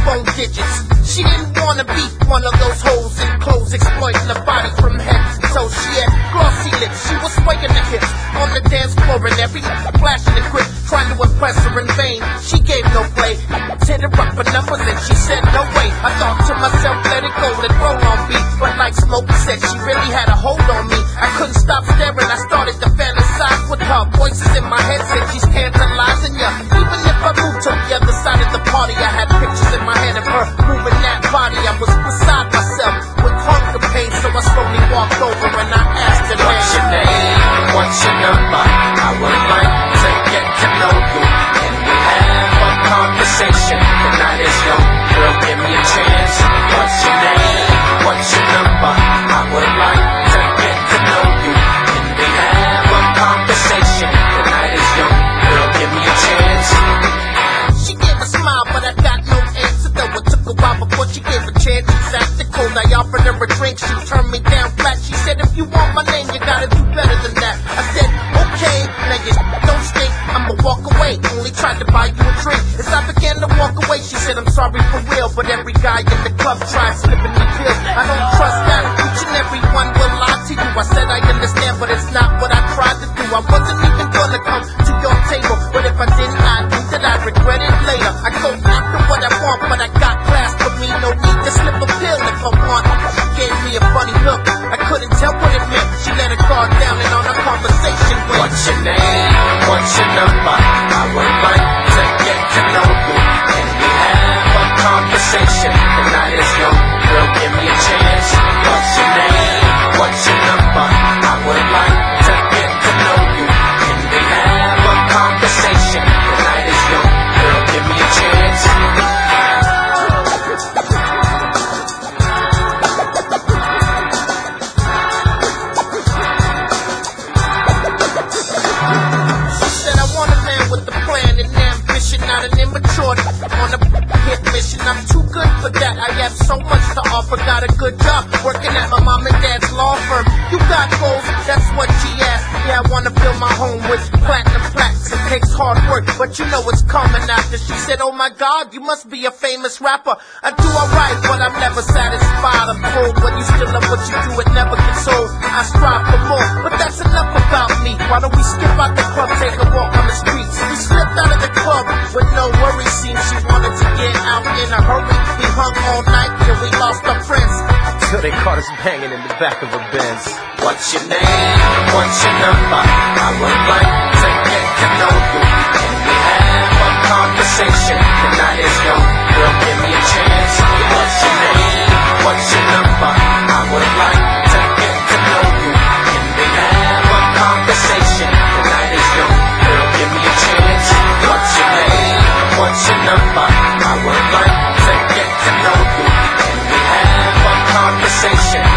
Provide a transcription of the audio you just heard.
phone digits. She didn't wanna be one of those hoes in clothes exploiting the body from head to toe. She had glossy lips, she was swaying the hips on the dance floor and every flashing the grip, trying to impress her in vain. She gave no play, hit her up for numbers and she said no way. I thought to myself, let it go, let roll on beat. But like Smokey said, she really had a hold on me. I couldn't stop staring, I started to fantasize with her. Voices in my head said she's tantalizing ya. Even if I moved to the other side of the party, I had pictures in my head of her moving that body. I was beside myself with hunger pain, so I slowly walked over and I asked her, what's your name? What's your number? I would like to get to know you. Can we have a conversation? The night is young, girl, give me a chance. What's your name? What's your number? I would like to get to know you. Can we have a conversation? The night is young, girl, give me a chance. She gave a smile, but I got no answer though. It took a while before she gave a chance. She's acting cold, I offered her a drink. She turned me down flat. She said, if you want my name, you gotta do better than that. I said, okay, now you don't stink, I'ma walk away. Only tried to buy you a drink. As I began to walk away, she said, I'm sorry for real, but every guy in the club tried slipping me pills. I don't trust that, each and every one will lie to you. I said I understand, but it's not what I tried to do. I wasn't even gonna come to your table, but if I didn't, I knew that I'd regret it later. I go after what I want, but I got class for me, no need to slip a pill if I want. She gave me a funny look, I couldn't tell what it meant. She let her guard down and on our conversation went, what's your name? What's your number? I would like to get to know you. Can we have a conversation? The night is young, girl, give me a chance. What's your name? What's your number? I would like to get to know you. Can we have a conversation? The night is young, girl, give me a chance. Not an immaturity on a hit mission. I'm too good for that. I have so much to offer. Got a good job working at my mom and dad's law firm. You got goals, that's what she asked. Yeah, I wanna fill my home with platinum plaques. It takes hard work, but you know it's coming after. She said, oh my God, you must be a famous rapper. I do alright, but I'm never satisfied. I'm cold when you still love what you do, it never gets old. I strive for more, but that's enough about me. Why don't we skip out the club, take a walk on the streets? We slipped out of the club with no worries. Seems she wanted to get out in a hurry. We hung all night till we lost our friends, till they caught us banging in the back of a Benz. What's your name? What's your number? I would like to get to know you. Can we have a conversation? The night is young, girl, give me a chance. What's your name? What's your number? I would like to get to know you. Can we have a conversation? The night is young, girl, give me a chance. What's your name? What's your number? I would like to get to know you. Can we have a conversation?